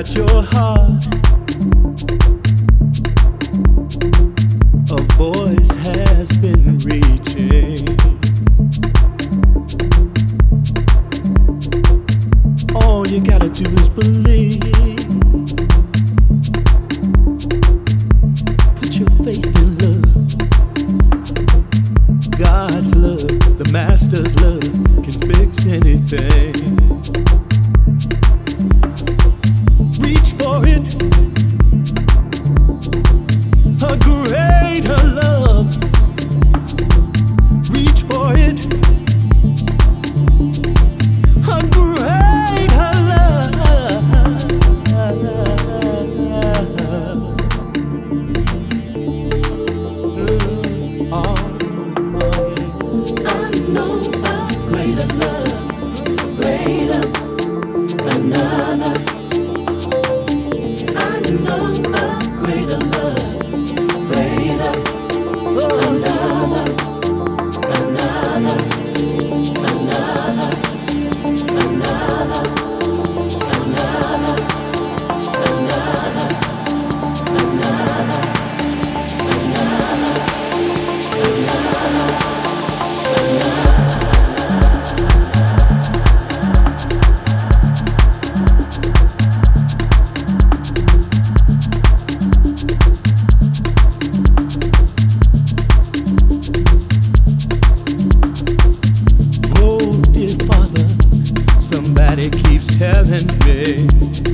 your heart, a voice has been reaching. All you gotta do is believe. Put your faith in love. God's love, the Master's love can fix anything. Reach for it. A greater love. Reach for it. A greater love. I know a greater love, greater, another. I know a greater love, greater, another, another, another, another, another, another, another. Oh, dear Father, somebody keeps telling me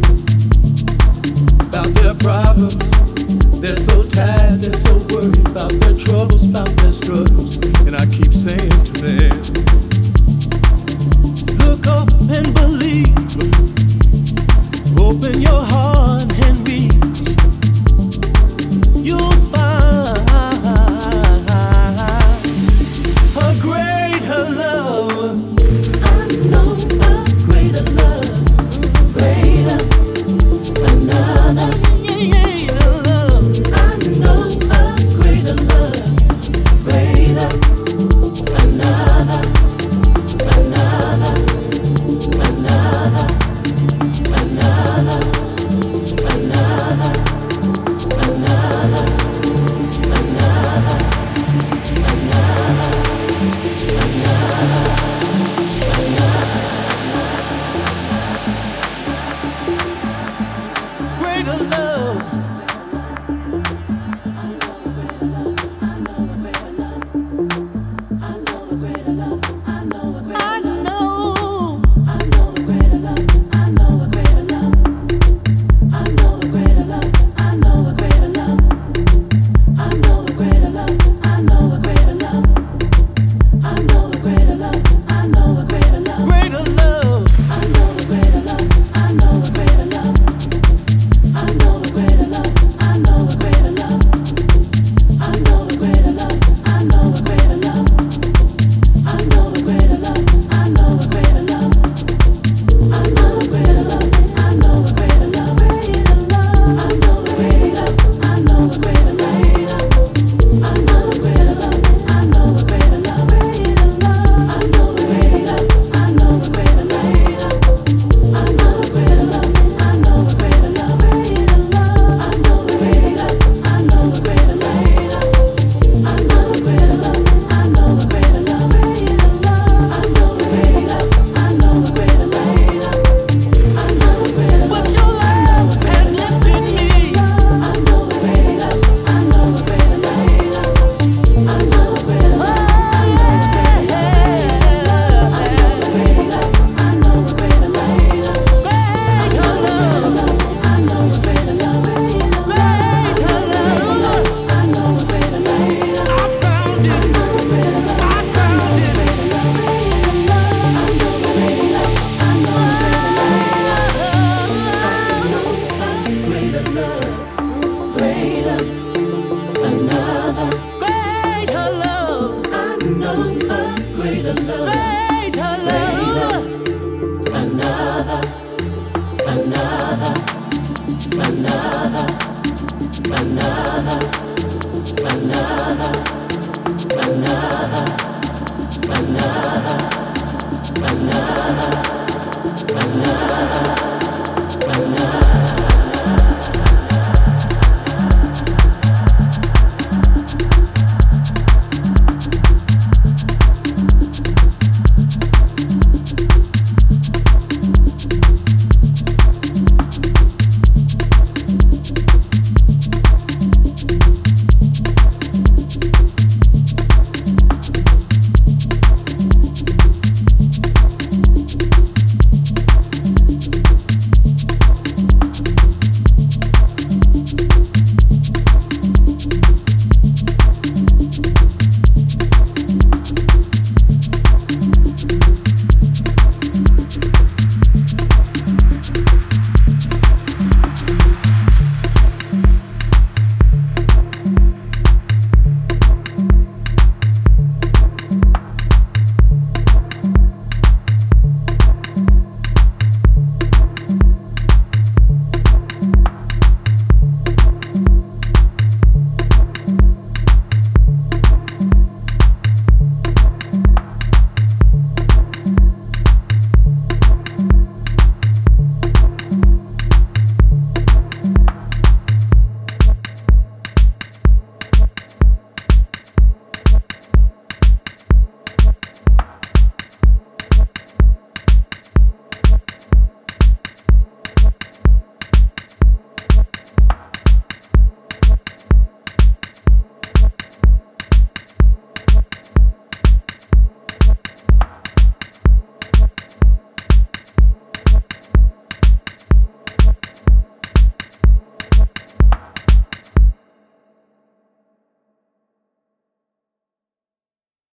about their problems. They're so tired, they're so worried about their troubles, about their struggles. And I keep saying to them, look up and believe. Open your heart and reach. You'll find a greater love. I know a greater love, greater, another. I know a greater love, greater, another, another, another, another, another, another, Greater love. Greater love. another.